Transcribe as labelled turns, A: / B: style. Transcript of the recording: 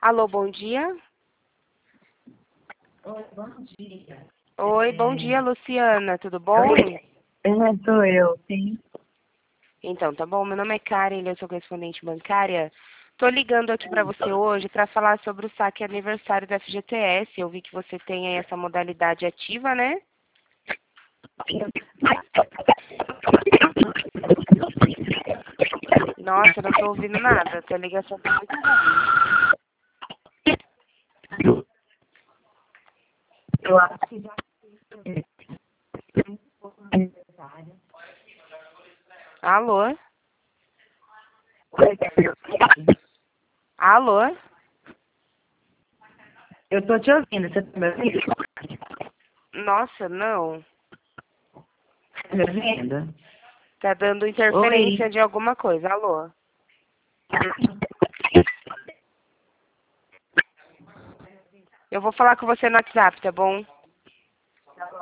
A: Alô, bom dia.
B: Oi, bom dia.
A: Oi, bom dia, Luciana. Tudo bom?
B: Sou eu, sim.
A: Então, tá bom. Meu nome é Karen, eu sou correspondente bancária. Tô ligando aqui para você hoje para falar sobre o saque aniversário da FGTS. Eu vi que você tem aí essa modalidade ativa, né? Nossa, eu não tô ouvindo nada. A tua ligação tá muito ruim.
B: Eu acho que já aniversário.
A: Alô? Alô?
B: Eu tô te ouvindo, você tá me ouvindo?
A: Nossa, não.
B: Tá me ouvindo?
A: Tá dando interferência de alguma coisa. Alô? Eu vou falar com você no WhatsApp, tá bom?